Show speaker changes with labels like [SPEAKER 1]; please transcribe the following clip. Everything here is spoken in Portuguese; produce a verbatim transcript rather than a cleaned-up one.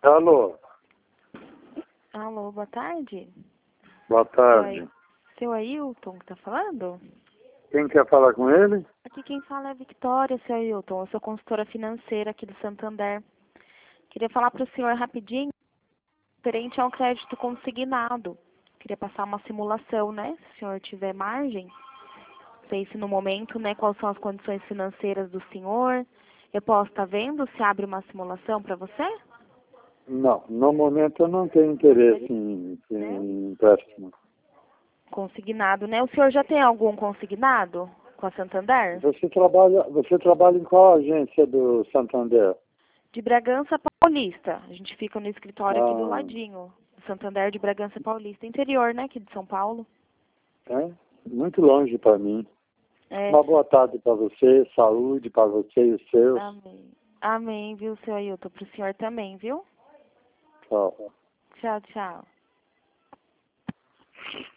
[SPEAKER 1] Alô?
[SPEAKER 2] Alô, boa tarde.
[SPEAKER 1] Boa tarde.
[SPEAKER 2] Seu Ailton que tá falando?
[SPEAKER 1] Quem quer falar com ele?
[SPEAKER 2] Aqui quem fala é a Victoria, seu Ailton. Eu sou consultora financeira aqui do Santander. Queria falar para o senhor rapidinho, referente a um crédito consignado. Queria passar uma simulação, né? Se o senhor tiver margem. Não sei se no momento, né, quais são as condições financeiras do senhor. Eu posso estar vendo se abre uma simulação para você?
[SPEAKER 1] Não, no momento eu não tenho interesse em, em empréstimo.
[SPEAKER 2] Consignado, né? O senhor já tem algum consignado com a Santander?
[SPEAKER 1] Você trabalha, você trabalha em qual agência do Santander?
[SPEAKER 2] De Bragança Paulista. A gente fica no escritório aqui do
[SPEAKER 1] Ah,
[SPEAKER 2] ladinho. Santander de Bragança Paulista. Interior, né? Aqui de São Paulo.
[SPEAKER 1] é? Muito longe para mim.
[SPEAKER 2] É.
[SPEAKER 1] Uma boa tarde para você, saúde para você e os seus.
[SPEAKER 2] Amém. Amém, viu, seu Ailton? Para o senhor também, viu?
[SPEAKER 1] Tchau.
[SPEAKER 2] Tchau, tchau.